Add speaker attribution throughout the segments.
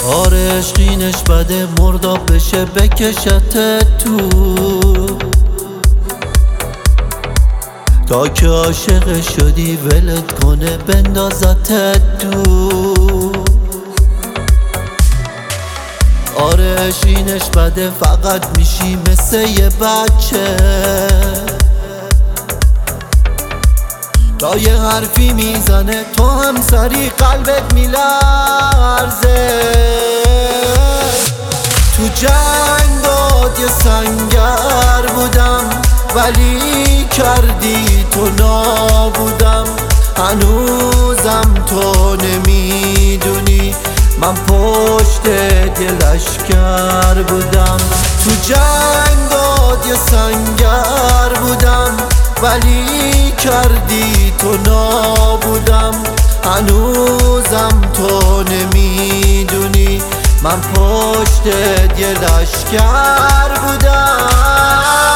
Speaker 1: آره عشقینش بده مرداب بشه بکشت تو تا که عاشق شدی ولت کنه بندازت تو آره عشقینش بده فقط میشی مثل یه بچه تا یه حرفی میزنه تو هم سری قلبت میلرزه تو جنگات یه سنگر بودم ولی کردی تو نابودم هنوزم تو نمیدونی من پشت یه لشکر بودم تو جنگات یه سنگر بودم ولی کردی تو نابودم هنوزم تو نمیدونی من پشت یه لشکر بودم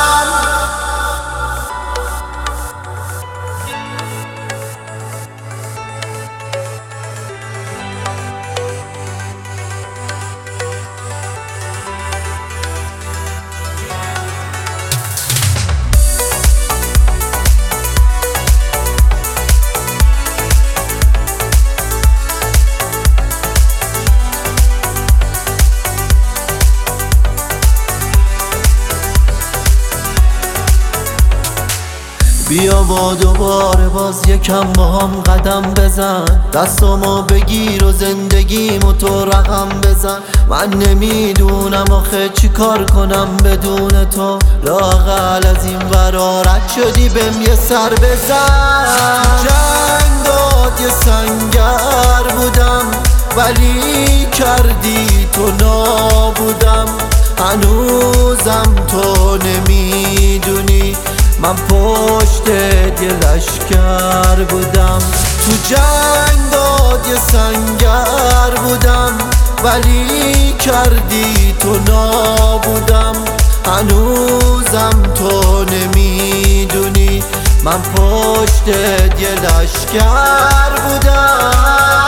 Speaker 1: بیا با دوباره باز یکم با هم قدم بزن دستامو بگیر و زندگیمو تو رقم بزن من نمیدونم آخه چی کار کنم بدون تو لااقل از این ورا رد شدی بهم یه سر بزن جنگات یه سنگر بودم ولی کردی تو نابودم هنوزم تو نمیدونی من پشت یه لشکر بودم تو جنگات یه سنگر بودم ولی کردی تو نابودم هنوزم تو نمیدونی من پشت یه لشکر بودم